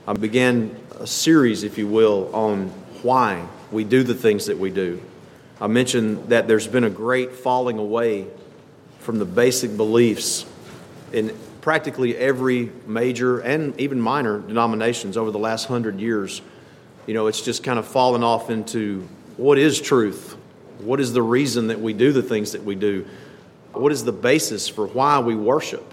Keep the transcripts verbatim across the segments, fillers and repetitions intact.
I began a series, if you will, on why we do the things that we do. I mentioned that there's been a great falling away from the basic beliefs in practically every major and even minor denominations over the last hundred years. You know, it's just kind of fallen off into what is truth? What is the reason that we do the things that we do? What is the basis for why we worship?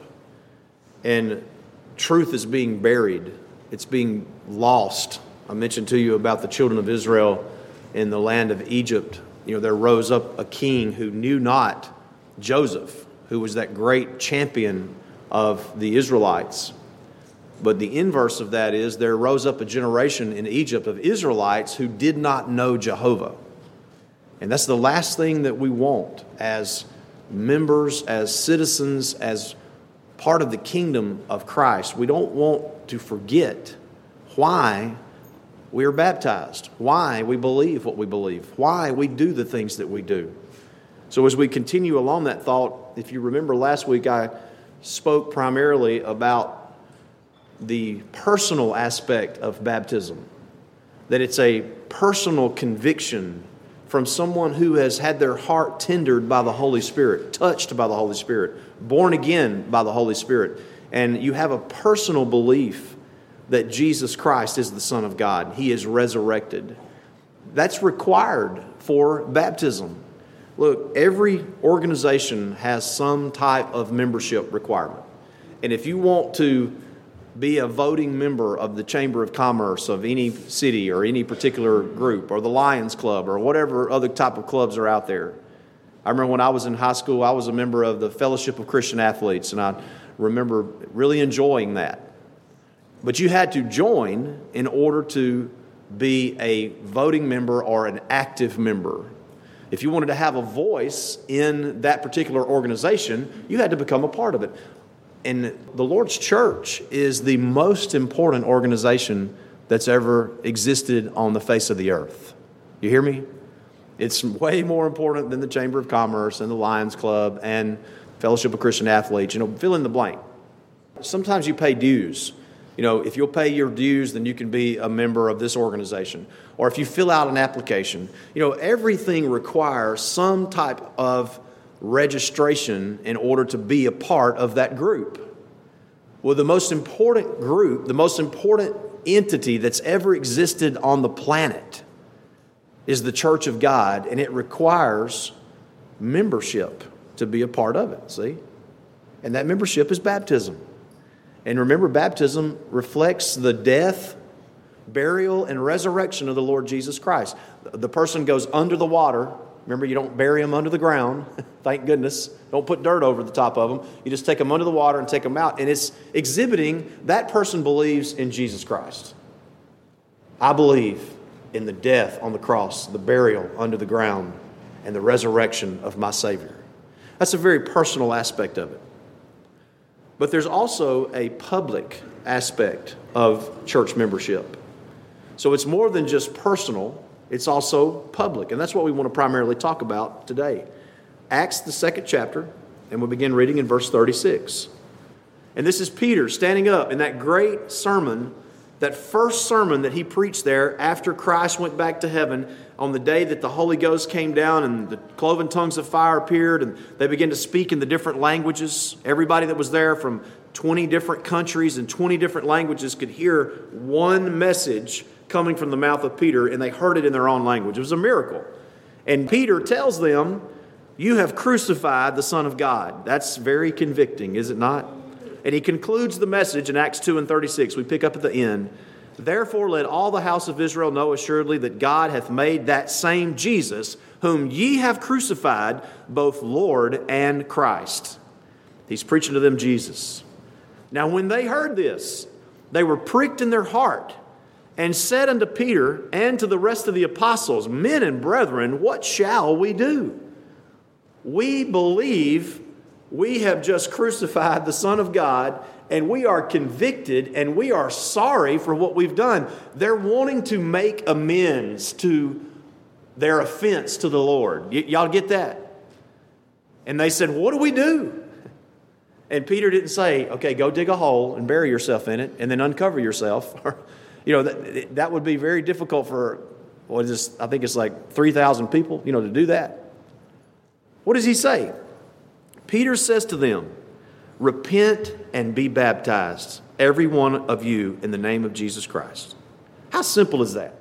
And truth is being buried. It's being lost. I mentioned to you about the children of Israel in the land of Egypt. You know, there rose up a king who knew not Joseph, who was that great champion of the Israelites. But the inverse of that is there rose up a generation in Egypt of Israelites who did not know Jehovah. And that's the last thing that we want as members, as citizens, as part of the kingdom of Christ. We don't want to forget why we are baptized, why we believe what we believe, why we do the things that we do. So as we continue along that thought, if you remember last week, I spoke primarily about the personal aspect of baptism, that it's a personal conviction from someone who has had their heart tendered by the Holy Spirit, touched by the Holy Spirit, born again by the Holy Spirit, and you have a personal belief that Jesus Christ is the Son of God. He is resurrected. That's required for baptism. Look, every organization has some type of membership requirement. And if you want to be a voting member of the Chamber of Commerce of any city or any particular group or the Lions Club or whatever other type of clubs are out there. I remember when I was in high school, I was a member of the Fellowship of Christian Athletes, and I remember really enjoying that. But you had to join in order to be a voting member or an active member. If you wanted to have a voice in that particular organization, you had to become a part of it. And the Lord's church is the most important organization that's ever existed on the face of the earth. You hear me? It's way more important than the Chamber of Commerce and the Lions Club and Fellowship of Christian Athletes. You know, fill in the blank. Sometimes you pay dues. You know, if you'll pay your dues, then you can be a member of this organization. Or if you fill out an application, you know, everything requires some type of registration in order to be a part of that group. Well, the most important group, the most important entity that's ever existed on the planet is the Church of God, and it requires membership to be a part of it, see? And that membership is baptism. And remember, baptism reflects the death, burial, and resurrection of the Lord Jesus Christ. The person goes under the water. Remember, you don't bury them under the ground. Thank goodness. Don't put dirt over the top of them. You just take them under the water and take them out. And it's exhibiting that person believes in Jesus Christ. I believe in the death on the cross, the burial under the ground, and the resurrection of my Savior. That's a very personal aspect of it. But there's also a public aspect of church membership. So it's more than just personal. It's also public, and that's what we want to primarily talk about today. Acts, the second chapter, and we'll begin reading in verse thirty-six. And this is Peter standing up in that great sermon, that first sermon that he preached there after Christ went back to heaven on the day that the Holy Ghost came down and the cloven tongues of fire appeared and they began to speak in the different languages. Everybody that was there from twenty different countries and twenty different languages could hear one message coming from the mouth of Peter, and they heard it in their own language. It was a miracle. And Peter tells them, "You have crucified the Son of God." That's very convicting, is it not? And he concludes the message in Acts two and thirty-six. We pick up at the end. "Therefore let all the house of Israel know assuredly that God hath made that same Jesus, whom ye have crucified, both Lord and Christ." He's preaching to them Jesus. Now when they heard this, they were pricked in their heart, and said unto Peter and to the rest of the apostles, "Men and brethren, what shall we do? We believe we have just crucified the Son of God, and we are convicted, and we are sorry for what we've done." They're wanting to make amends to their offense to the Lord. Y- y'all get that? And they said, "What do we do?" And Peter didn't say, okay, go dig a hole and bury yourself in it and then uncover yourself. You know, that, that would be very difficult for, what is this, I think it's like three thousand people, you know, to do that. What does he say? Peter says to them, repent and be baptized, every one of you, in the name of Jesus Christ. How simple is that?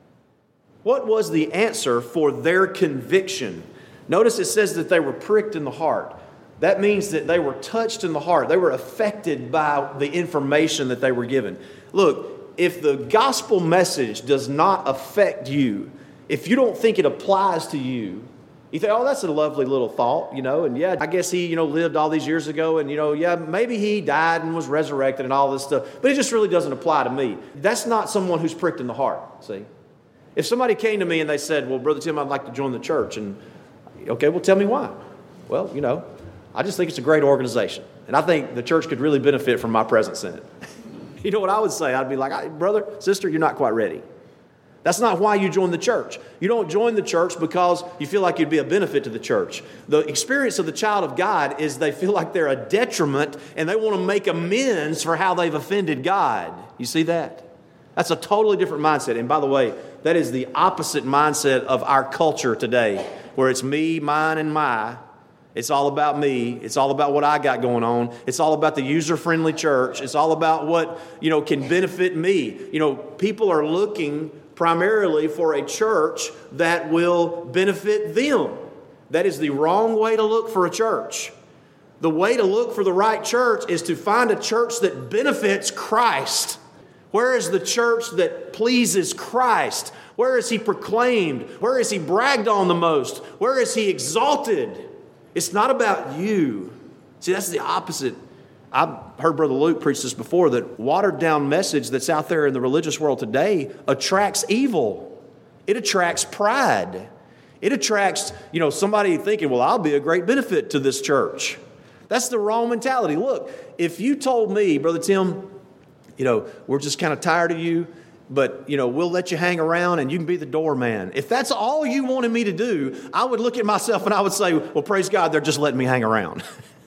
What was the answer for their conviction? Notice it says that they were pricked in the heart. That means that they were touched in the heart. They were affected by the information that they were given. Look, if the gospel message does not affect you, if you don't think it applies to you, you think, oh, that's a lovely little thought, you know, and yeah, I guess he, you know, lived all these years ago and, you know, yeah, maybe he died and was resurrected and all this stuff, but it just really doesn't apply to me. That's not someone who's pricked in the heart, see? If somebody came to me and they said, well, Brother Tim, I'd like to join the church, and, okay, well, tell me why. Well, you know, I just think it's a great organization, and I think the church could really benefit from my presence in it. You know what I would say? I'd be like, brother, sister, you're not quite ready. That's not why you join the church. You don't join the church because you feel like you'd be a benefit to the church. The experience of the child of God is they feel like they're a detriment and they want to make amends for how they've offended God. You see that? That's a totally different mindset. And by the way, that is the opposite mindset of our culture today, where it's me, mine, and my. It's all about me. It's all about what I got going on. It's all about the user-friendly church. It's all about what, you know, can benefit me. You know, people are looking primarily for a church that will benefit them. That is the wrong way to look for a church. The way to look for the right church is to find a church that benefits Christ. Where is the church that pleases Christ? Where is he proclaimed? Where is he bragged on the most? Where is he exalted? It's not about you. See, that's the opposite. I've heard Brother Luke preach this before, that watered down message that's out there in the religious world today attracts evil. It attracts pride. It attracts, you know, somebody thinking, well, I'll be a great benefit to this church. That's the wrong mentality. Look, if you told me, Brother Tim, you know, we're just kind of tired of you, but, you know, we'll let you hang around and you can be the doorman. If that's all you wanted me to do, I would look at myself and I would say, well, praise God, they're just letting me hang around.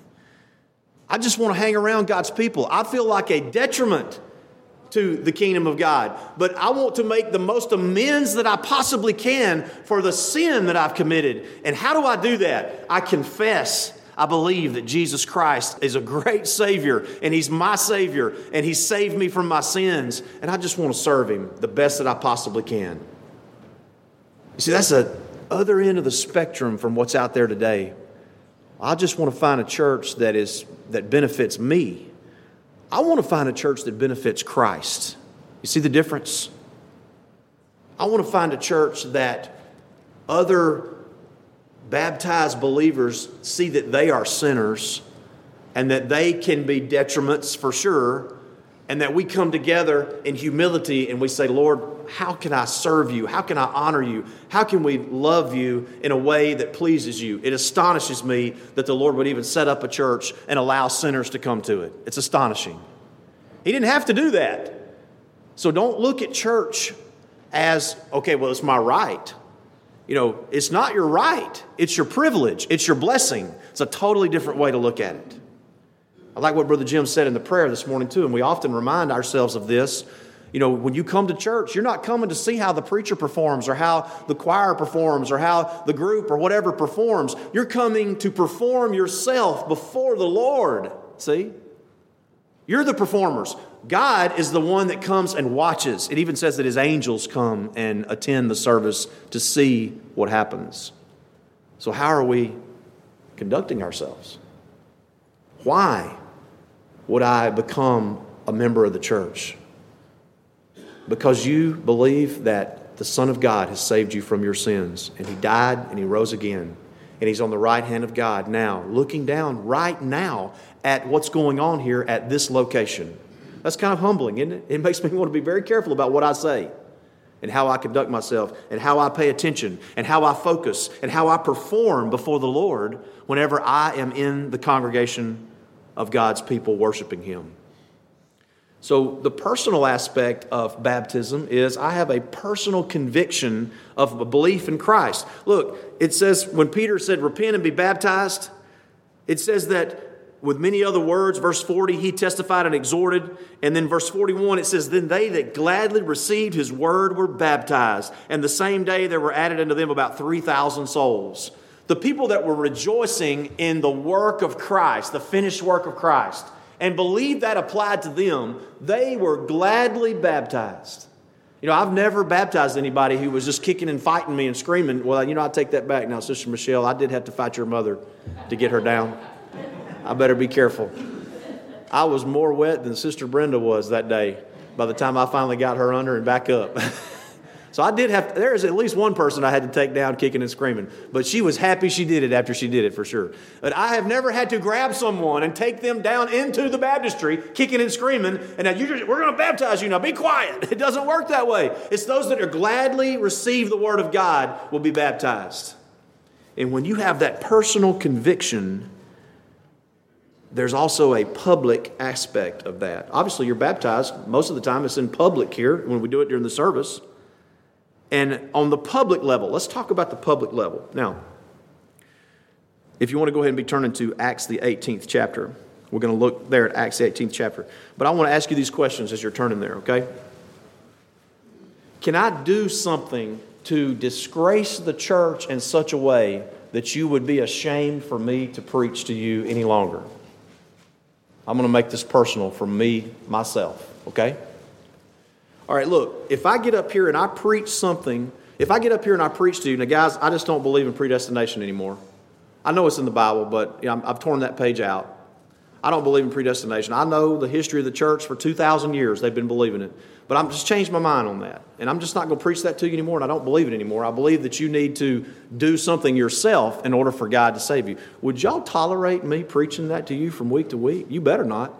I just want to hang around God's people. I feel like a detriment to the kingdom of God, but I want to make the most amends that I possibly can for the sin that I've committed. And how do I do that? I confess. I believe that Jesus Christ is a great Savior, and He's my Savior, and He saved me from my sins, and I just want to serve Him the best that I possibly can. You see, that's the other end of the spectrum from what's out there today. I just want to find a church that is that benefits me. I want to find a church that benefits Christ. You see the difference? I want to find a church that other baptized believers see that they are sinners and that they can be detriments for sure, and that we come together in humility and we say, Lord, how can I serve you? How can I honor you? How can we love you in a way that pleases you? It astonishes me that the Lord would even set up a church and allow sinners to come to it. It's astonishing. He didn't have to do that. So don't look at church as, okay, well, it's my right. You know, it's not your right. It's your privilege. It's your blessing. It's a totally different way to look at it. I like what Brother Jim said in the prayer this morning too, and we often remind ourselves of this. You know, when you come to church, you're not coming to see how the preacher performs or how the choir performs or how the group or whatever performs. You're coming to perform yourself before the Lord. See? You're the performers. God is the one that comes and watches. It even says that His angels come and attend the service to see what happens. So how are we conducting ourselves? Why would I become a member of the church? Because you believe that the Son of God has saved you from your sins, and He died and He rose again, and He's on the right hand of God now, looking down right now at what's going on here at this location. That's kind of humbling, isn't it? It makes me want to be very careful about what I say and how I conduct myself and how I pay attention and how I focus and how I perform before the Lord whenever I am in the congregation of God's people worshiping Him. So the personal aspect of baptism is I have a personal conviction of a belief in Christ. Look, it says when Peter said repent and be baptized, it says that with many other words, verse forty, he testified and exhorted. And then verse forty-one, it says, then they that gladly received his word were baptized. And the same day there were added unto them about three thousand souls. The people that were rejoicing in the work of Christ, the finished work of Christ, and believed that applied to them, they were gladly baptized. You know, I've never baptized anybody who was just kicking and fighting me and screaming. Well, you know, I take that back now, Sister Michelle. I did have to fight your mother to get her down. I better be careful. I was more wet than Sister Brenda was that day by the time I finally got her under and back up. So I did have, there is at least one person I had to take down kicking and screaming. But she was happy she did it after she did it for sure. But I have never had to grab someone and take them down into the baptistry, kicking and screaming, and now you're just, we're going to baptize you now, be quiet. It doesn't work that way. It's those that are gladly receive the word of God will be baptized. And when you have that personal conviction, there's also a public aspect of that. Obviously, you're baptized. Most of the time, it's in public here when we do it during the service. And on the public level, let's talk about the public level. Now, if you want to go ahead and be turning to Acts the eighteenth chapter, we're going to look there at Acts the eighteenth chapter. But I want to ask you these questions as you're turning there, okay? Can I do something to disgrace the church in such a way that you would be ashamed for me to preach to you any longer? I'm going to make this personal for me, myself, okay? All right, look, if I get up here and I preach something, if I get up here and I preach to you, now guys, I just don't believe in predestination anymore. I know it's in the Bible, but you know, I've torn that page out. I don't believe in predestination. I know the history of the church for two thousand years, they've been believing it. But I've just changed my mind on that. And I'm just not going to preach that to you anymore, and I don't believe it anymore. I believe that you need to do something yourself in order for God to save you. Would y'all tolerate me preaching that to you from week to week? You better not.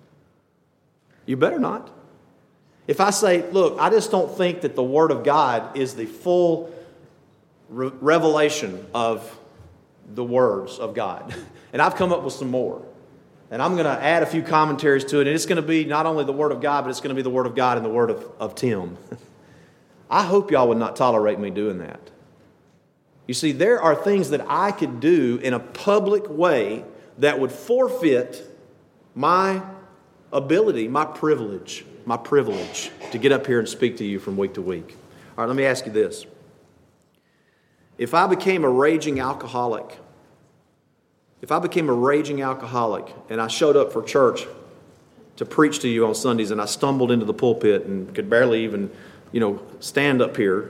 You better not. If I say, look, I just don't think that the Word of God is the full re- revelation of the words of God. And I've come up with some more. And I'm going to add a few commentaries to it. And it's going to be not only the Word of God, but it's going to be the Word of God and the Word of, of Tim. I hope y'all would not tolerate me doing that. You see, there are things that I could do in a public way that would forfeit my ability, my privilege, my privilege to get up here and speak to you from week to week. All right, let me ask you this. If I became a raging alcoholic, if I became a raging alcoholic and I showed up for church to preach to you on Sundays and I stumbled into the pulpit and could barely even, you know, stand up here,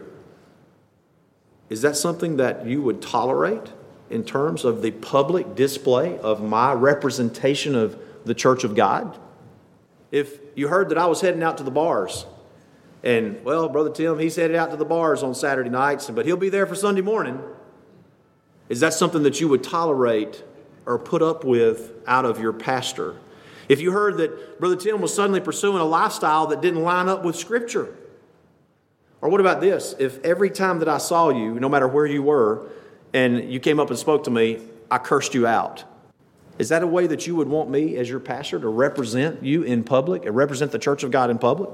is that something that you would tolerate in terms of the public display of my representation of the church of God? If you heard that I was heading out to the bars, and, well, Brother Tim, he's headed out to the bars on Saturday nights, but he'll be there for Sunday morning, is that something that you would tolerate or put up with out of your pastor? If you heard that Brother Tim was suddenly pursuing a lifestyle that didn't line up with Scripture? Or what about this? If every time that I saw you, no matter where you were, and you came up and spoke to me, I cursed you out. Is that a way that you would want me as your pastor to represent you in public and represent the church of God in public?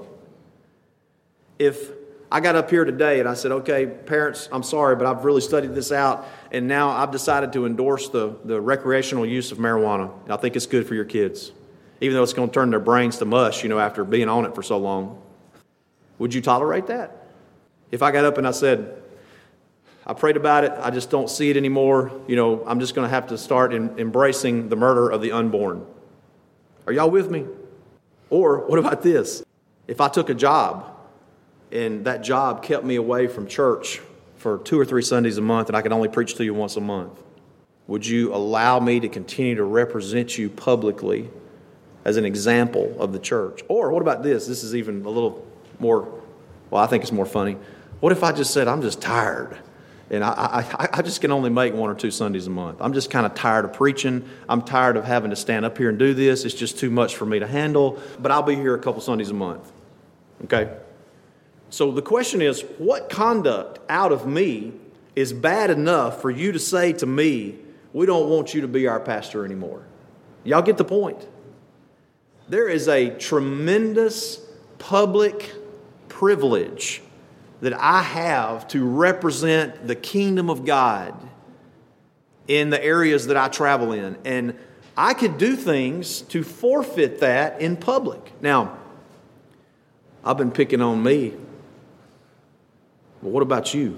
If I got up here today and I said, okay, parents, I'm sorry, but I've really studied this out, and now I've decided to endorse the, the recreational use of marijuana. I think it's good for your kids, even though it's going to turn their brains to mush, you know, after being on it for so long. Would you tolerate that? If I got up and I said, I prayed about it, I just don't see it anymore, you know, I'm just going to have to start in, embracing the murder of the unborn. Are y'all with me? Or what about this? If I took a job and that job kept me away from church for two or three Sundays a month and I could only preach to you once a month, would you allow me to continue to represent you publicly as an example of the church? Or what about this? This is even a little more, well, I think it's more funny. What if I just said, I'm just tired? And I, I, I just can only make one or two Sundays a month. I'm just kind of tired of preaching. I'm tired of having to stand up here and do this. It's just too much for me to handle. But I'll be here a couple Sundays a month. Okay? So the question is, what conduct out of me is bad enough for you to say to me, we don't want you to be our pastor anymore? Y'all get the point? There is a tremendous public privilege that I have to represent the kingdom of God in the areas that I travel in. And I could do things to forfeit that in public. Now, I've been picking on me. But what about you?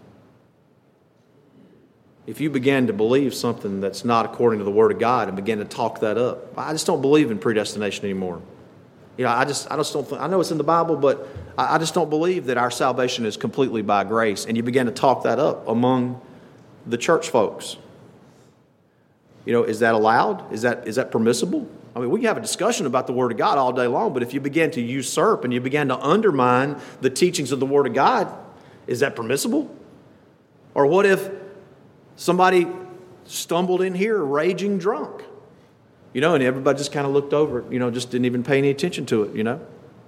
If you began to believe something that's not according to the Word of God and began to talk that up, I just don't believe in predestination anymore. You know, I just, I just don't. Think, I know it's in the Bible, but I, I just don't believe that our salvation is completely by grace. And you began to talk that up among the church folks. You know, is that allowed? Is that is that permissible? I mean, we can have a discussion about the Word of God all day long, but if you begin to usurp and you begin to undermine the teachings of the Word of God, is that permissible? Or what if somebody stumbled in here raging drunk? You know, and everybody just kind of looked over it, you know, just didn't even pay any attention to it, you know?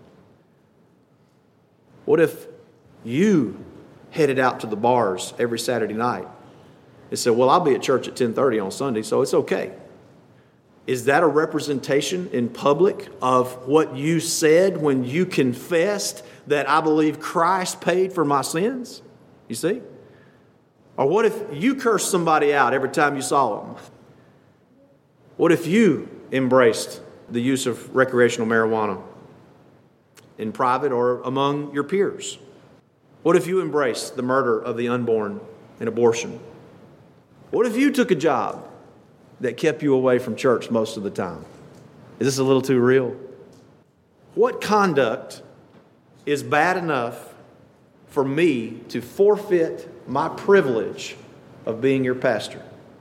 What if you headed out to the bars every Saturday night and said, well, I'll be at church at ten thirty on Sunday, so it's okay? Is that a representation in public of what you said when you confessed that I believe Christ paid for my sins? You see? Or what if you cursed somebody out every time you saw them? What if you embraced the use of recreational marijuana in private or among your peers? What if you embraced the murder of the unborn and abortion? What if you took a job that kept you away from church most of the time? Is this a little too real? What conduct is bad enough for me to forfeit my privilege of being your pastor?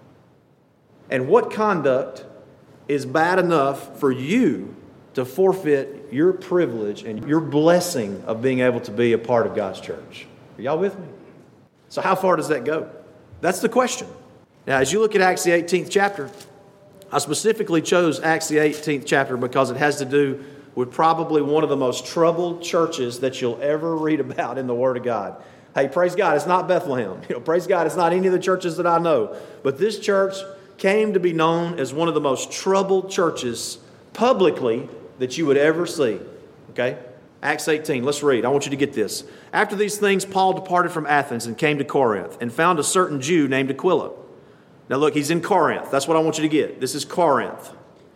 And what conduct is bad enough for you to forfeit your privilege and your blessing of being able to be a part of God's church? Are y'all with me? So how far does that go? That's the question. Now, as you look at Acts the eighteenth chapter, I specifically chose Acts the eighteenth chapter because it has to do with probably one of the most troubled churches that you'll ever read about in the Word of God. Hey, praise God, it's not Bethlehem. You know, praise God, it's not any of the churches that I know. But this church came to be known as one of the most troubled churches publicly that you would ever see. Okay? Acts eighteen, let's read. I want you to get this. After these things, Paul departed from Athens and came to Corinth and found a certain Jew named Aquila. Now look, he's in Corinth. That's what I want you to get. This is Corinth.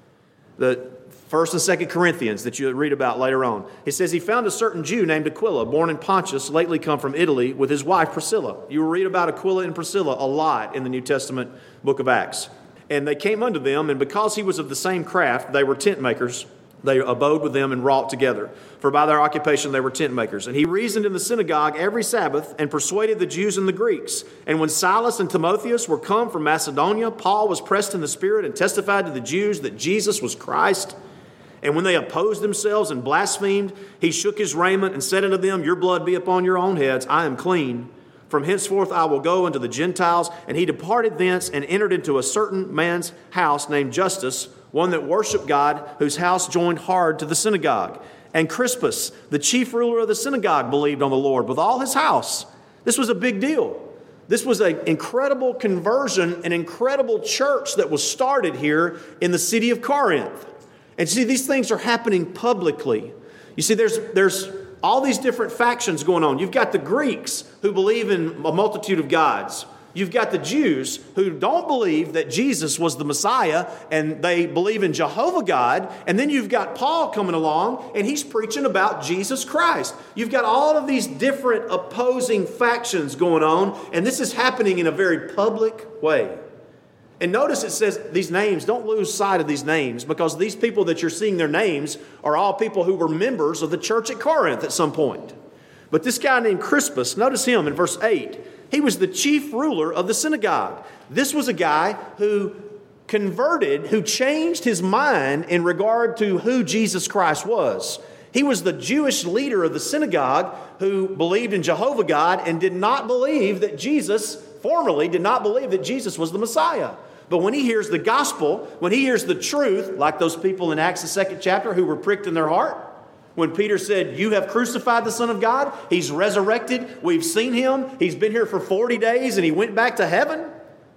The First and Second Corinthians that you read about later on. It says he found a certain Jew named Aquila, born in Pontus, lately come from Italy, with his wife Priscilla. You will read about Aquila and Priscilla a lot in the New Testament book of Acts. And they came unto them, and because he was of the same craft, they were tent makers. They abode with them and wrought together. For by their occupation they were tent makers. And he reasoned in the synagogue every Sabbath and persuaded the Jews and the Greeks. And when Silas and Timotheus were come from Macedonia, Paul was pressed in the Spirit and testified to the Jews that Jesus was Christ. And when they opposed themselves and blasphemed, he shook his raiment and said unto them, your blood be upon your own heads, I am clean. From henceforth I will go unto the Gentiles. And he departed thence and entered into a certain man's house named Justus, one that worshiped God, whose house joined hard to the synagogue. And Crispus, the chief ruler of the synagogue, believed on the Lord with all his house. This was a big deal. This was an incredible conversion, an incredible church that was started here in the city of Corinth. And see, these things are happening publicly. You see, there's there's all these different factions going on. You've got the Greeks who believe in a multitude of gods. You've got the Jews who don't believe that Jesus was the Messiah, and they believe in Jehovah God. And then you've got Paul coming along, and he's preaching about Jesus Christ. You've got all of these different opposing factions going on, and this is happening in a very public way. And notice it says these names, don't lose sight of these names, because these people that you're seeing their names are all people who were members of the church at Corinth at some point. But this guy named Crispus, notice him in verse eight. He was the chief ruler of the synagogue. This was a guy who converted, who changed his mind in regard to who Jesus Christ was. He was the Jewish leader of the synagogue who believed in Jehovah God and did not believe that Jesus, formerly did not believe that Jesus was the Messiah. But when he hears the gospel, when he hears the truth, like those people in Acts the second chapter who were pricked in their heart, when Peter said, you have crucified the Son of God, he's resurrected, we've seen him, he's been here for forty days and he went back to heaven.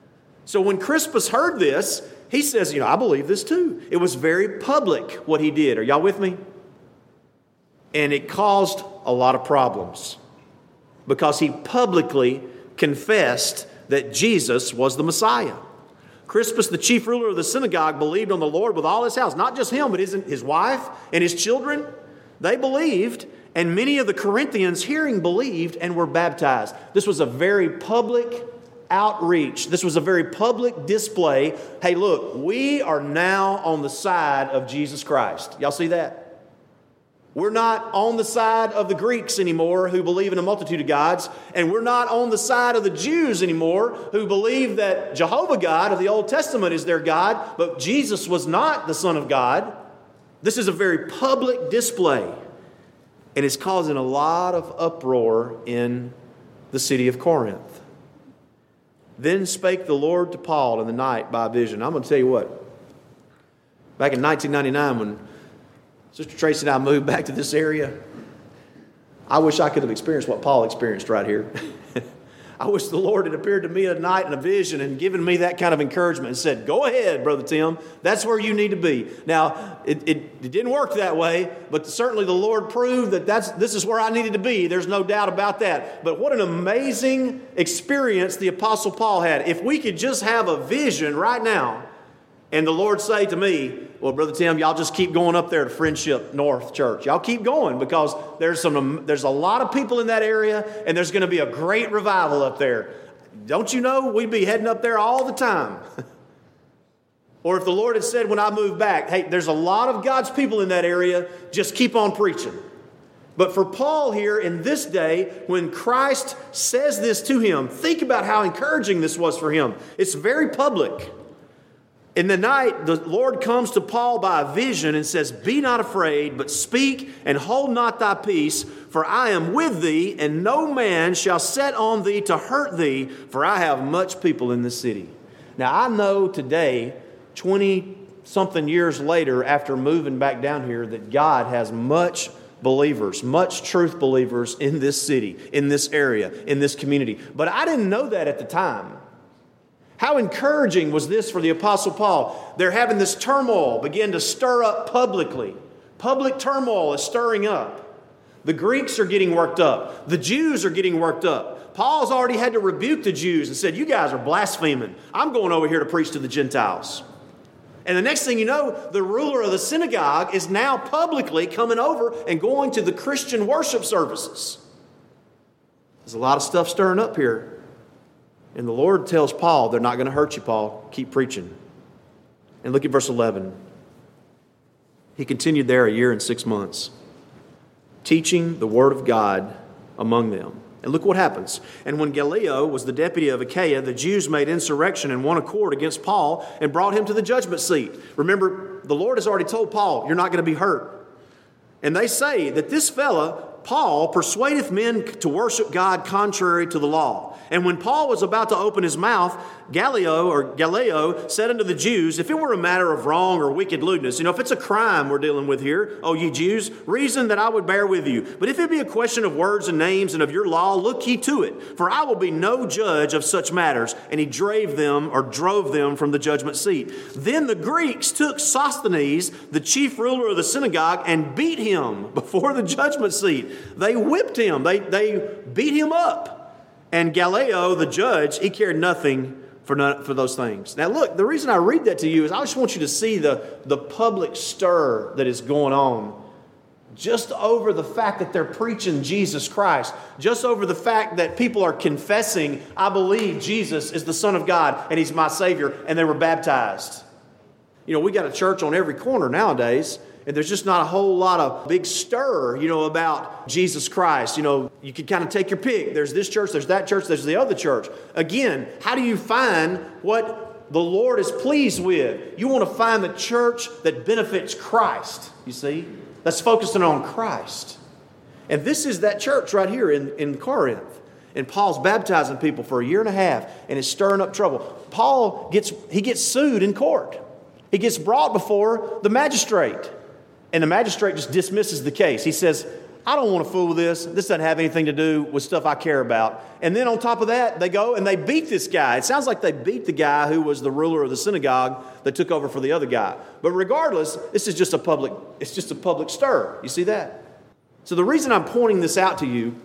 So when Crispus heard this, he says, you know, I believe this too. It was very public what he did. Are y'all with me? And it caused a lot of problems because he publicly confessed that Jesus was the Messiah. Crispus, the chief ruler of the synagogue, believed on the Lord with all his house. Not just him, but his, his wife and his children. They believed, and many of the Corinthians hearing believed and were baptized. This was a very public outreach. This was a very public display. Hey, look, we are now on the side of Jesus Christ. Y'all see that? We're not on the side of the Greeks anymore who believe in a multitude of gods, and we're not on the side of the Jews anymore who believe that Jehovah God of the Old Testament is their God, but Jesus was not the Son of God. This is a very public display, and it's causing a lot of uproar in the city of Corinth. Then spake the Lord to Paul in the night by a vision. I'm going to tell you what, back in nineteen ninety-nine when Sister Tracy and I moved back to this area, I wish I could have experienced what Paul experienced right here. I wish the Lord had appeared to me at night in a vision and given me that kind of encouragement and said, go ahead, Brother Tim, that's where you need to be. Now, it, it, it didn't work that way, but certainly the Lord proved that that's, this is where I needed to be. There's no doubt about that. But what an amazing experience the Apostle Paul had. If we could just have a vision right now, and the Lord say to me, well, Brother Tim, y'all just keep going up there to Friendship North Church. Y'all keep going because there's some there's a lot of people in that area and there's going to be a great revival up there. Don't you know we'd be heading up there all the time? Or if the Lord had said when I moved back, hey, there's a lot of God's people in that area, just keep on preaching. But for Paul here in this day, when Christ says this to him, think about how encouraging this was for him. It's very public. In the night, the Lord comes to Paul by a vision and says, be not afraid, but speak and hold not thy peace, for I am with thee, and no man shall set on thee to hurt thee, for I have much people in the city. Now, I know today, twenty-something years later, after moving back down here, that God has much believers, much truth believers in this city, in this area, in this community. But I didn't know that at the time. How encouraging was this for the Apostle Paul? They're having this turmoil begin to stir up publicly. Public turmoil is stirring up. The Greeks are getting worked up. The Jews are getting worked up. Paul's already had to rebuke the Jews and said, you guys are blaspheming. I'm going over here to preach to the Gentiles. And the next thing you know, the ruler of the synagogue is now publicly coming over and going to the Christian worship services. There's a lot of stuff stirring up here. And the Lord tells Paul, they're not going to hurt you, Paul. Keep preaching. And look at verse eleven. He continued there a year and six months, teaching the word of God among them. And look what happens. And when Gallio was the deputy of Achaia, the Jews made insurrection in one accord against Paul and brought him to the judgment seat. Remember, the Lord has already told Paul, you're not going to be hurt. And they say that this fella, Paul, persuadeth men to worship God contrary to the law. And when Paul was about to open his mouth, Gallio or Gallio said unto the Jews, if it were a matter of wrong or wicked lewdness, you know, if it's a crime we're dealing with here, O ye Jews, reason that I would bear with you. But if it be a question of words and names and of your law, look ye to it. For I will be no judge of such matters. And he drave them or drove them from the judgment seat. Then the Greeks took Sosthenes, the chief ruler of the synagogue, and beat him before the judgment seat. They whipped him. They, they beat him up. And Gallio, the judge, he cared nothing for, none, for those things. Now look, the reason I read that to you is I just want you to see the, the public stir that is going on just over the fact that they're preaching Jesus Christ, just over the fact that people are confessing, I believe Jesus is the Son of God and He's my Savior, and they were baptized. You know, we got a church on every corner nowadays, and there's just not a whole lot of big stir, you know, about Jesus Christ. You know, you can kind of take your pick. There's this church, there's that church, there's the other church. Again, how do you find what the Lord is pleased with? You want to find the church that benefits Christ, you see, that's focusing on Christ. And this is that church right here in, in Corinth. And Paul's baptizing people for a year and a half, and it's stirring up trouble. Paul gets, he gets sued in court. He gets brought before the magistrate. And the magistrate just dismisses the case. He says, I don't want to fool with this. This doesn't have anything to do with stuff I care about. And then on top of that, they go and they beat this guy. It sounds like they beat the guy who was the ruler of the synagogue that took over for the other guy. But regardless, this is just a public, it's just a public stir. You see that? So the reason I'm pointing this out to you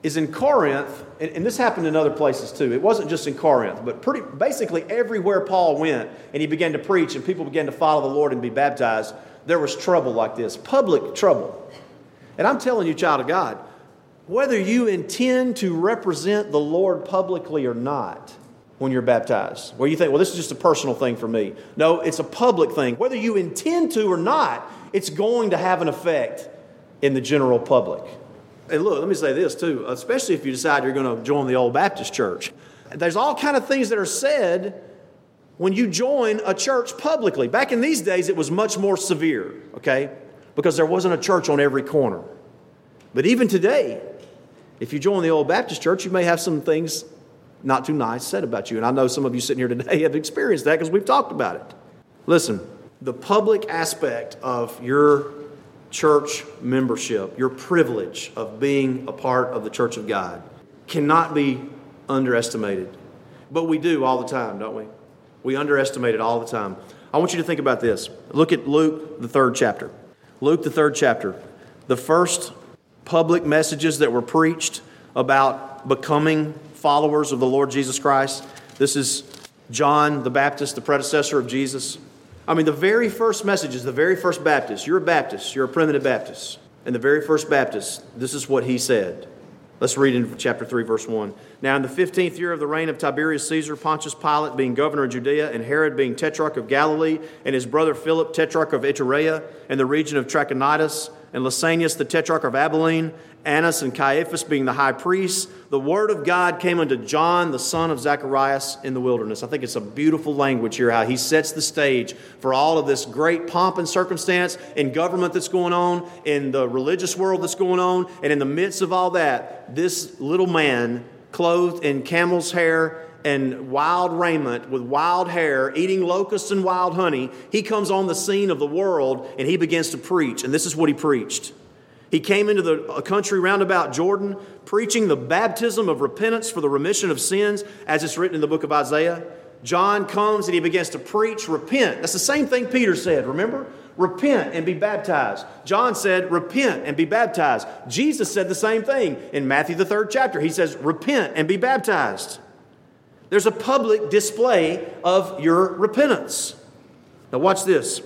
is in Corinth, and, and this happened in other places too. It wasn't just in Corinth, but pretty basically everywhere Paul went and he began to preach and people began to follow the Lord and be baptized, there was trouble like this, public trouble. And I'm telling you, child of God, whether you intend to represent the Lord publicly or not when you're baptized, where you think, well, this is just a personal thing for me. No, it's a public thing. Whether you intend to or not, it's going to have an effect in the general public. And look, let me say this too, especially if you decide you're going to join the old Baptist church. There's all kind of things that are said when you join a church publicly. Back in these days, it was much more severe, okay? Because there wasn't a church on every corner. But even today, if you join the old Baptist church, you may have some things not too nice said about you. And I know some of you sitting here today have experienced that because we've talked about it. Listen, the public aspect of your church membership, your privilege of being a part of the church of God, cannot be underestimated. But we do all the time, don't we? We underestimate it all the time. I want you to think about this. Look at Luke, the third chapter. Luke, the third chapter. The first public messages that were preached about becoming followers of the Lord Jesus Christ. This is John the Baptist, the predecessor of Jesus. I mean, the very first messages, the very first Baptist, you're a Baptist, you're a primitive Baptist. And the very first Baptist, this is what he said. Let's read in chapter three, verse one. Now in the fifteenth year of the reign of Tiberius Caesar, Pontius Pilate being governor of Judea, and Herod being tetrarch of Galilee, and his brother Philip, tetrarch of Iturea, and the region of Trachonitis, and Lysanias, the tetrarch of Abilene, Annas and Caiaphas being the high priests, the word of God came unto John, the son of Zacharias, in the wilderness. I think it's a beautiful language here, how he sets the stage for all of this great pomp and circumstance in government that's going on, in the religious world that's going on, and in the midst of all that, this little man, clothed in camel's hair and wild raiment, with wild hair, eating locusts and wild honey, he comes on the scene of the world and he begins to preach. And this is what he preached. He came into the country round about Jordan, preaching the baptism of repentance for the remission of sins, as it's written in the book of Isaiah. John comes and he begins to preach, repent. That's the same thing Peter said, remember? Repent and be baptized. John said, repent and be baptized. Jesus said the same thing in Matthew, the third chapter. He says, repent and be baptized. There's a public display of your repentance. Now watch this.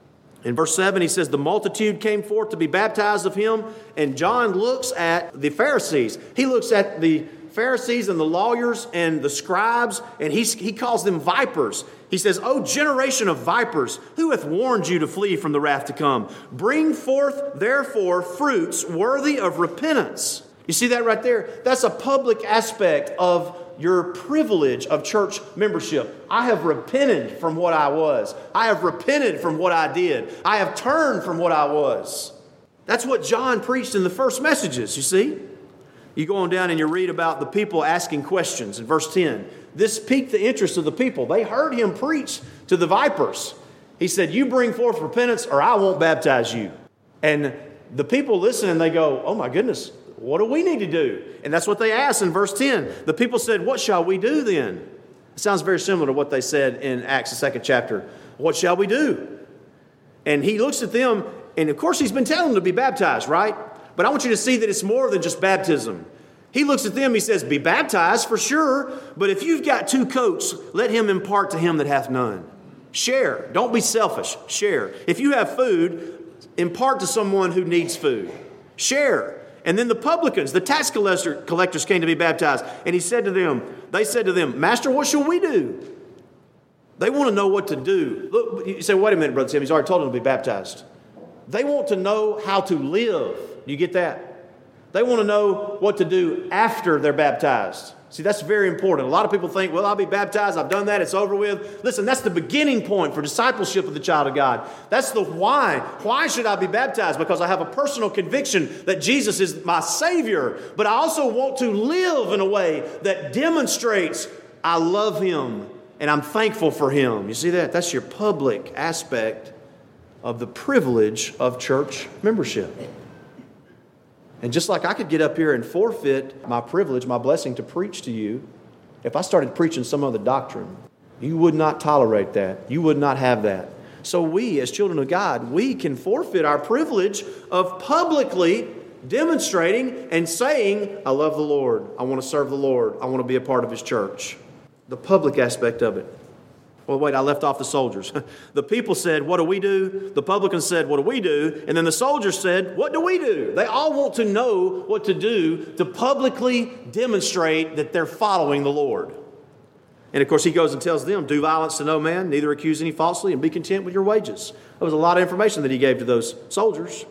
In verse seven, he says, the multitude came forth to be baptized of him. And John looks at the Pharisees. He looks at the Pharisees and the lawyers and the scribes, and he, he calls them vipers. He says, O generation of vipers, who hath warned you to flee from the wrath to come? Bring forth, therefore, fruits worthy of repentance. You see that right there? That's a public aspect of your privilege of church membership. I have repented from what I was. I have repented from what I did. I have turned from what I was. That's what John preached in the first messages, you see. You go on down and you read about the people asking questions in verse ten. This piqued the interest of the people. They heard him preach to the vipers. He said, you bring forth repentance or I won't baptize you. And the people listen and they go, oh my goodness, what do we need to do? And that's what they asked in verse ten. The people said, what shall we do then? It sounds very similar to what they said in Acts, the second chapter. What shall we do? And he looks at them, and of course he's been telling them to be baptized, right? But I want you to see that it's more than just baptism. He looks at them, he says, be baptized for sure, but if you've got two coats, let him impart to him that hath none. Share. Don't be selfish. Share. If you have food, impart to someone who needs food. Share. And then the publicans, the tax collector, collectors came to be baptized. And he said to them, they said to them, Master, what shall we do? They want to know what to do. Look, you say, wait a minute, Brother Tim, he's already told them to be baptized. They want to know how to live. You get that? They want to know what to do after they're baptized. See, that's very important. A lot of people think, well, I'll be baptized. I've done that. It's over with. Listen, that's the beginning point for discipleship of the child of God. That's the why. Why should I be baptized? Because I have a personal conviction that Jesus is my Savior. But I also want to live in a way that demonstrates I love Him and I'm thankful for Him. You see that? That's your public aspect of the privilege of church membership. And just like I could get up here and forfeit my privilege, my blessing to preach to you, if I started preaching some other doctrine, you would not tolerate that. You would not have that. So we, as children of God, we can forfeit our privilege of publicly demonstrating and saying, I love the Lord. I want to serve the Lord. I want to be a part of His church. The public aspect of it. Well, wait, I left off the soldiers. The people said, what do we do? The publicans said, what do we do? And then the soldiers said, what do we do? They all want to know what to do to publicly demonstrate that they're following the Lord. And of course, he goes and tells them, do violence to no man, neither accuse any falsely, and be content with your wages. That was a lot of information that he gave to those soldiers.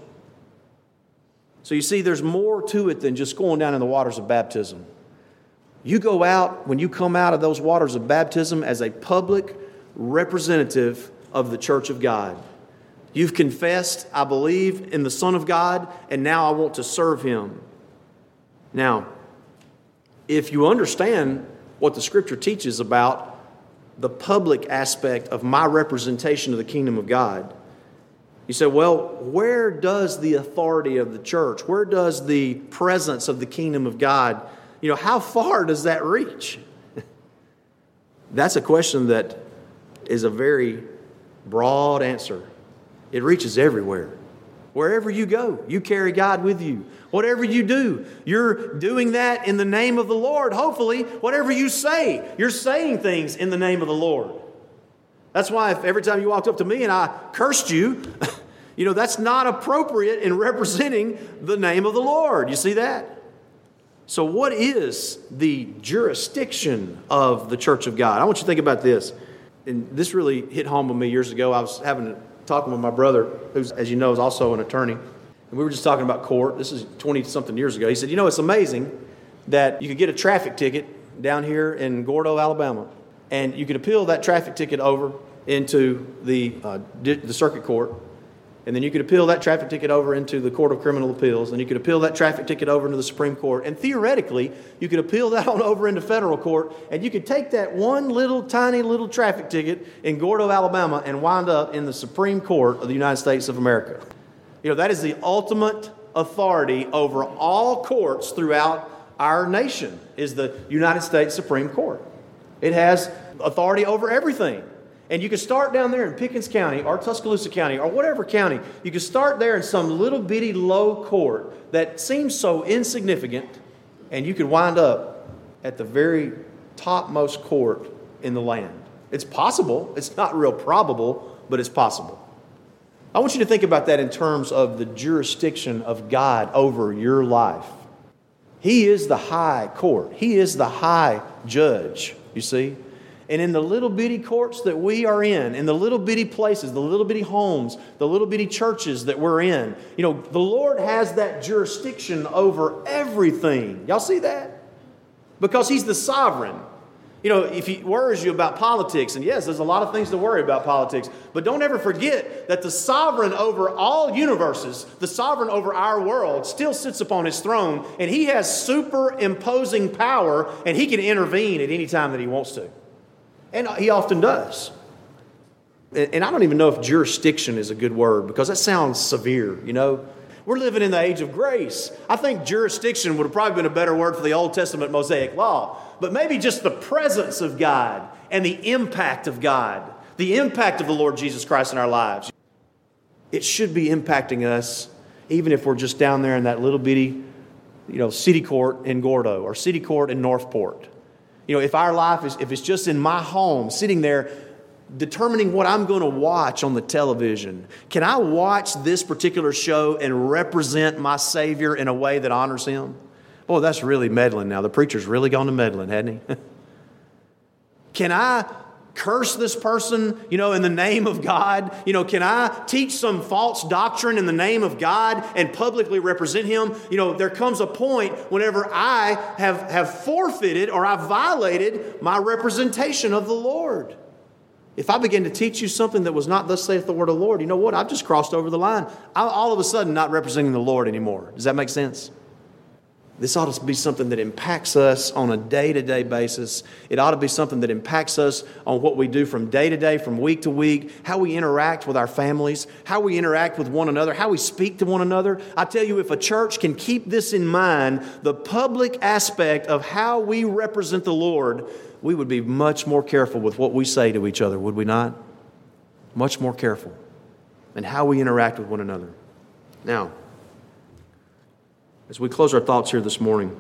So you see, there's more to it than just going down in the waters of baptism. You go out, when you come out of those waters of baptism, as a public representative of the church of God. You've confessed, I believe in the Son of God, and now I want to serve Him. Now, if you understand what the Scripture teaches about the public aspect of my representation of the kingdom of God, you say, well, where does the authority of the church, where does the presence of the kingdom of God, you know, how far does that reach? That's a question that is a very broad answer. It reaches everywhere. Wherever you go, you carry God with you. Whatever you do, you're doing that in the name of the Lord. Hopefully, whatever you say, you're saying things in the name of the Lord. That's why if every time you walked up to me and I cursed you, you know, that's not appropriate in representing the name of the Lord. You see that? So what is the jurisdiction of the church of God? I want you to think about this. And this really hit home with me years ago. I was having a talking with my brother, who's, as you know, is also an attorney. And we were just talking about court. This is twenty-something years ago. He said, you know, it's amazing that you could get a traffic ticket down here in Gordo, Alabama, and you could appeal that traffic ticket over into the, uh, the circuit court, and then you could appeal that traffic ticket over into the Court of Criminal Appeals, and you could appeal that traffic ticket over into the Supreme Court, and theoretically, you could appeal that on over into federal court, and you could take that one little tiny little traffic ticket in Gordo, Alabama, and wind up in the Supreme Court of the United States of America. You know, that is the ultimate authority over all courts throughout our nation, is the United States Supreme Court. It has authority over everything. And you can start down there in Pickens County or Tuscaloosa County or whatever county. You can start there in some little bitty low court that seems so insignificant, and you could wind up at the very topmost court in the land. It's possible. It's not real probable, but it's possible. I want you to think about that in terms of the jurisdiction of God over your life. He is the high court. He is the high judge, you see. And in the little bitty courts that we are in, in the little bitty places, the little bitty homes, the little bitty churches that we're in, you know, the Lord has that jurisdiction over everything. Y'all see that? Because He's the sovereign. You know, if He worries you about politics, and yes, there's a lot of things to worry about politics, but don't ever forget that the sovereign over all universes, the sovereign over our world, still sits upon His throne, and He has superimposing power, and He can intervene at any time that He wants to. And He often does. And I don't even know if jurisdiction is a good word, because that sounds severe, you know. We're living in the age of grace. I think jurisdiction would have probably been a better word for the Old Testament Mosaic Law. But maybe just the presence of God and the impact of God, the impact of the Lord Jesus Christ in our lives. It should be impacting us, even if we're just down there in that little bitty, you know, city court in Gordo or city court in Northport. You know, if our life is, if it's just in my home, sitting there, determining what I'm going to watch on the television. Can I watch this particular show and represent my Savior in a way that honors Him? Boy, that's really meddling now. The preacher's really gone to meddling, hadn't he? Can I curse this person, you know, in the name of God? You know, can I teach some false doctrine in the name of God and publicly represent Him? You know, there comes a point whenever I have, have forfeited or I've violated my representation of the Lord. If I begin to teach you something that was not thus saith the word of the Lord, you know what? I've just crossed over the line. I'm all of a sudden not representing the Lord anymore. Does that make sense? This ought to be something that impacts us on a day-to-day basis. It ought to be something that impacts us on what we do from day to day, from week to week, how we interact with our families, how we interact with one another, how we speak to one another. I tell you, if a church can keep this in mind, the public aspect of how we represent the Lord, we would be much more careful with what we say to each other, would we not? Much more careful in how we interact with one another. Now, As we close our thoughts here this morning,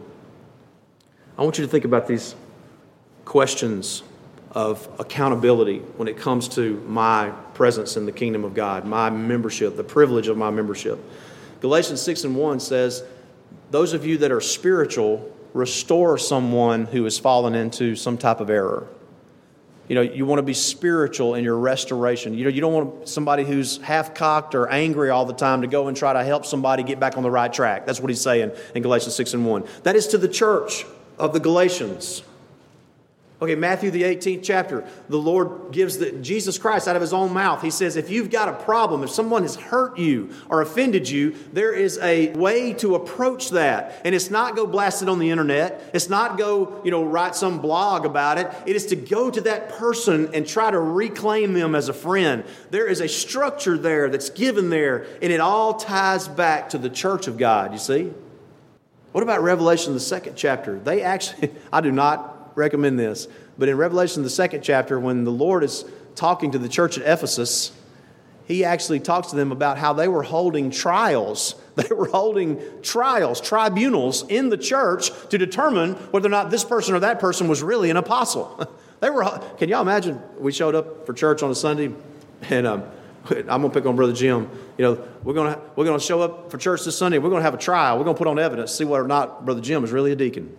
I want you to think about these questions of accountability when it comes to my presence in the kingdom of God, my membership, the privilege of my membership. Galatians six and one says, those of you that are spiritual, restore someone who has fallen into some type of error. You know, you want to be spiritual in your restoration. You know, you don't want somebody who's half-cocked or angry all the time to go and try to help somebody get back on the right track. That's what he's saying in Galatians six and one. That is to the church of the Galatians. Okay, Matthew the eighteenth chapter, the Lord gives the, Jesus Christ out of his own mouth. He says, if you've got a problem, if someone has hurt you or offended you, there is a way to approach that. And it's not go blast it on the internet. It's not go, you know, write some blog about it. It is to go to that person and try to reclaim them as a friend. There is a structure there that's given there, and it all ties back to the church of God, you see? What about Revelation, the second chapter? They actually, I do not recommend this, but in Revelation, the second chapter, when the Lord is talking to the church at Ephesus, he actually talks to them about how they were holding trials. They were holding trials, tribunals in the church to determine whether or not this person or that person was really an apostle. They were. Can y'all imagine? We showed up for church on a Sunday, and um, I'm gonna pick on Brother Jim. You know, we're gonna we're gonna show up for church this Sunday. We're gonna have a trial. We're gonna put on evidence, see whether or not Brother Jim is really a deacon.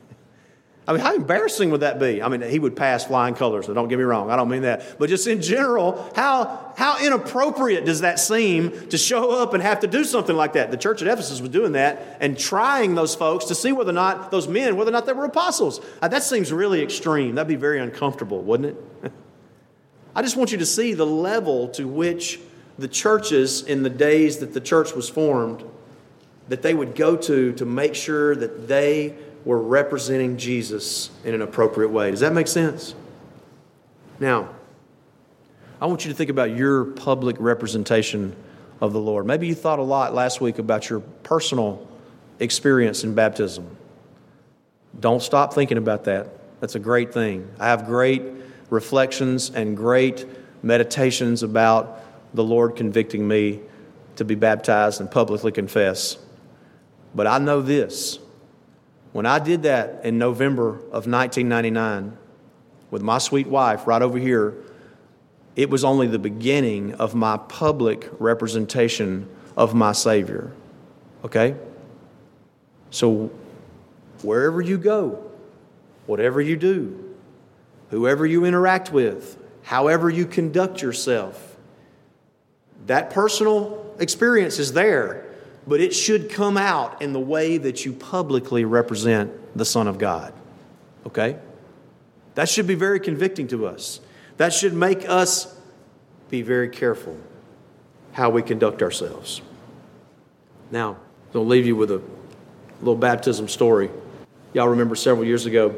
I mean, how embarrassing would that be? I mean, he would pass flying colors, so don't get me wrong. I don't mean that. But just in general, how how inappropriate does that seem to show up and have to do something like that? The church at Ephesus was doing that and trying those folks to see whether or not, those men, whether or not they were apostles. Uh, that seems really extreme. That'd be very uncomfortable, wouldn't it? I just want you to see the level to which the churches in the days that the church was formed, that they would go to to make sure that they were representing Jesus in an appropriate way. Does that make sense? Now, I want you to think about your public representation of the Lord. Maybe you thought a lot last week about your personal experience in baptism. Don't stop thinking about that. That's a great thing. I have great reflections and great meditations about the Lord convicting me to be baptized and publicly confess. But I know this. When I did that in November of nineteen ninety-nine with my sweet wife right over here, it was only the beginning of my public representation of my Savior. Okay? So wherever you go, whatever you do, whoever you interact with, however you conduct yourself, that personal experience is there. But it should come out in the way that you publicly represent the Son of God. Okay? That should be very convicting to us. That should make us be very careful how we conduct ourselves. Now, I'll leave you with a little baptism story. Y'all remember several years ago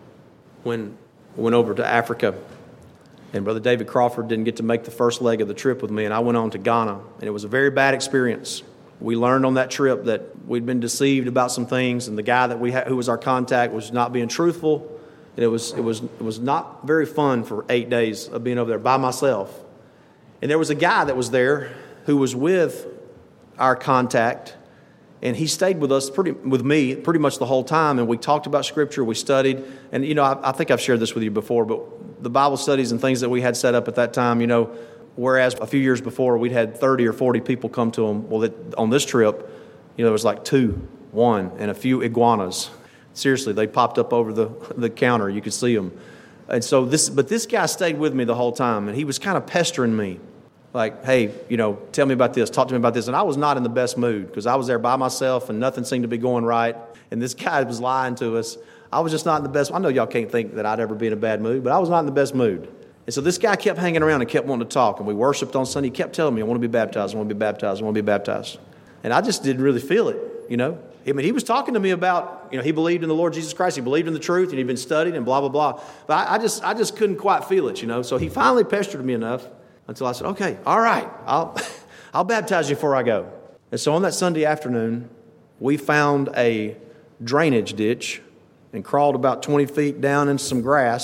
when I went over to Africa and Brother David Crawford didn't get to make the first leg of the trip with me, and I went on to Ghana, and it was a very bad experience. We learned on that trip that we'd been deceived about some things, and the guy that we had, who was our contact, was not being truthful. And it was it was it was not very fun for eight days of being over there by myself. And there was a guy that was there who was with our contact, and he stayed with us pretty with me pretty much the whole time. And we talked about Scripture, we studied, and you know I, I think I've shared this with you before, but the Bible studies and things that we had set up at that time, you know. Whereas a few years before, we'd had thirty or forty people come to them. Well, it, on this trip, you know, there was like two, one, and a few iguanas. Seriously, they popped up over the, the counter. You could see them. And so this, but this guy stayed with me the whole time, and he was kind of pestering me. Like, hey, you know, tell me about this, talk to me about this. And I was not in the best mood because I was there by myself and nothing seemed to be going right. And this guy was lying to us. I was just not in the best. I know y'all can't think that I'd ever be in a bad mood, but I was not in the best mood. And so this guy kept hanging around and kept wanting to talk. And we worshiped on Sunday. He kept telling me, I want to be baptized, I want to be baptized, I want to be baptized. And I just didn't really feel it, you know. I mean, he was talking to me about, you know, he believed in the Lord Jesus Christ. He believed in the truth, and he'd been studied and blah, blah, blah. But I, I just I just couldn't quite feel it, you know. So he finally pestered me enough until I said, okay, all right, I'll, I'll baptize you before I go. And so on that Sunday afternoon, we found a drainage ditch and crawled about twenty feet down into some grass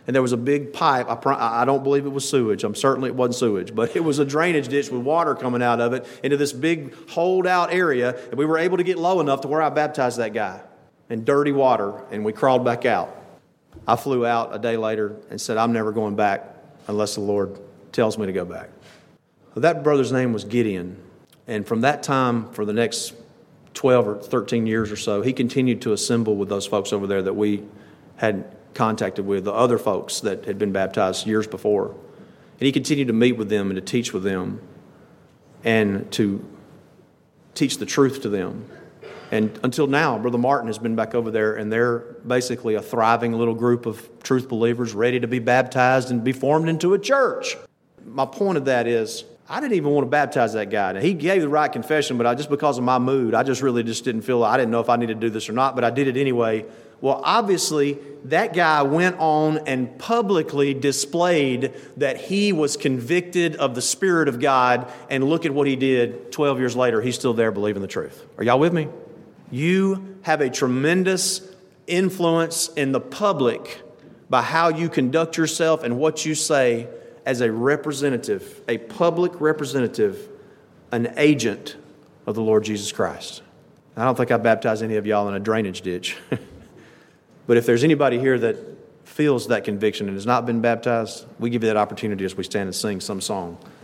And there was a big pipe. I, pr- I don't believe it was sewage. I'm certainly it wasn't sewage, but it was a drainage ditch with water coming out of it into this big holdout area. And we were able to get low enough to where I baptized that guy in dirty water, and we crawled back out. I flew out a day later and said, I'm never going back unless the Lord tells me to go back. Well, that brother's name was Gideon. And from that time, for the next twelve or thirteen years or so, he continued to assemble with those folks over there that we had contacted with, the other folks that had been baptized years before. And he continued to meet with them and to teach with them and to teach the truth to them. And until now, Brother Martin has been back over there, and they're basically a thriving little group of truth believers ready to be baptized and be formed into a church. My point of that is, I didn't even want to baptize that guy. Now, he gave the right confession, but I, just because of my mood, I just really just didn't feel, I didn't know if I needed to do this or not, but I did it anyway. Well, obviously, that guy went on and publicly displayed that he was convicted of the Spirit of God, and look at what he did twelve years later. He's still there believing the truth. Are y'all with me? You have a tremendous influence in the public by how you conduct yourself and what you say as a representative, a public representative, an agent of the Lord Jesus Christ. I don't think I baptized any of y'all in a drainage ditch. But if there's anybody here that feels that conviction and has not been baptized, we give you that opportunity as we stand and sing some song.